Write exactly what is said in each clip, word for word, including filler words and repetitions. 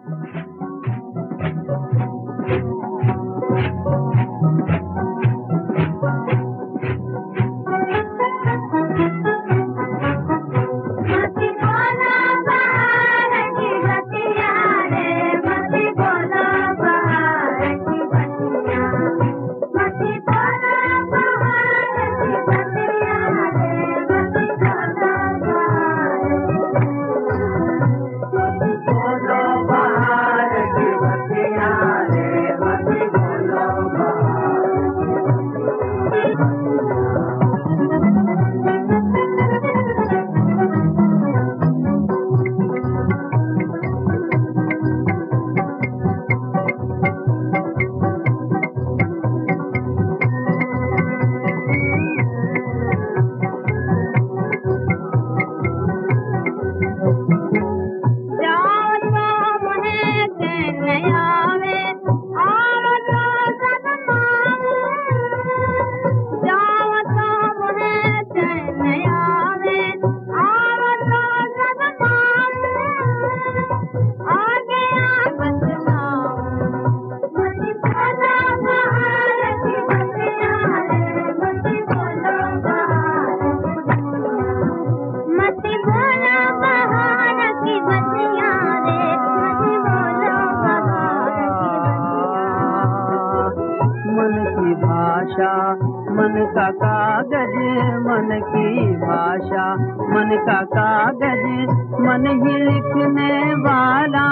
भाषा मन का कागज, मन की भाषा मन का कागज, मन ही लिखने वाला,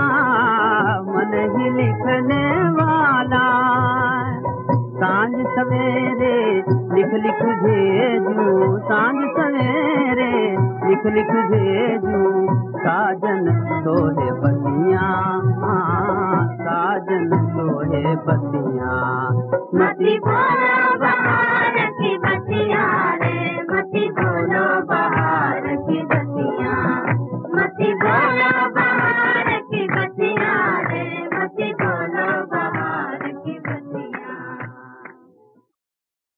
मन ही लिखने वाला। सांझ सवेरे लिख लिख भेजूं, सांझ सवेरे लिख लिख भेजूं, साजन सोहे बतियाँ, साजन सोहे बतियाँ। मती भोला